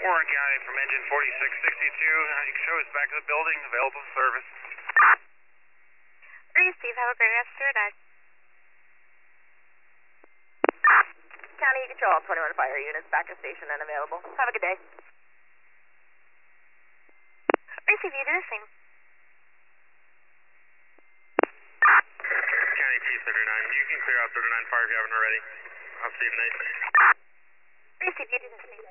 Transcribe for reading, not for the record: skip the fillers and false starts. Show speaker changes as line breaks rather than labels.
Warren County from engine 4662. Show is back to the building, available for service.
Steve, have a great rest of your day.
County, you control all 21 fire units, back to station and available. Have a good day.
Receive, you do the same.
County T39, you can clear out 39 fire if you haven't already. I'll see you tonight.
Receive, you do the same.